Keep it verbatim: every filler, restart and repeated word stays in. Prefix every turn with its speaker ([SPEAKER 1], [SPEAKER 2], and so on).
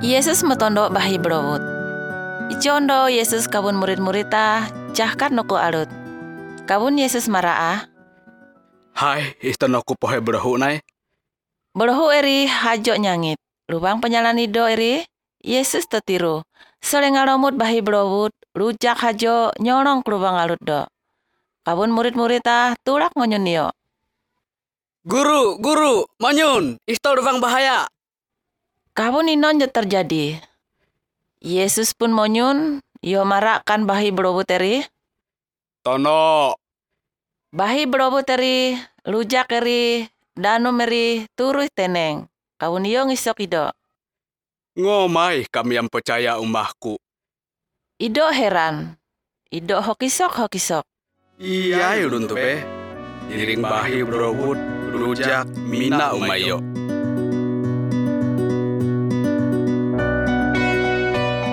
[SPEAKER 1] Yesus metondo bahi berowut. Icondo Yesus kabun murid-murita cahkat nuku alut. Kabun Yesus maraa.
[SPEAKER 2] Hai, istanoku pohe berohu nai.
[SPEAKER 1] Berohu eri hajo nyangit. Lubang penyalan ido eri. Yesus tetiru. Sole ngalomut bahi berowut. Rujak hajo nyolong ke lubang alut do. Kabun murid-murita tulak ngonyun yo.
[SPEAKER 2] Guru, guru, manyun, isto lubang bahaya.
[SPEAKER 1] Kabun inon jo terjadi. Yesus pun monyun, yo marakkan bahi berowut eri.
[SPEAKER 2] Tono.
[SPEAKER 1] Bahi berowut eri, lujak eri, danu meri, turuh teneng. Kabun iyo ngisok ido.
[SPEAKER 2] Ngomai kami yang percaya umahku.
[SPEAKER 1] Ido heran. Ido hokisok-hokisok.
[SPEAKER 2] Iya yurun tuh be. Diring bahi berobut, rujak, mina umayo.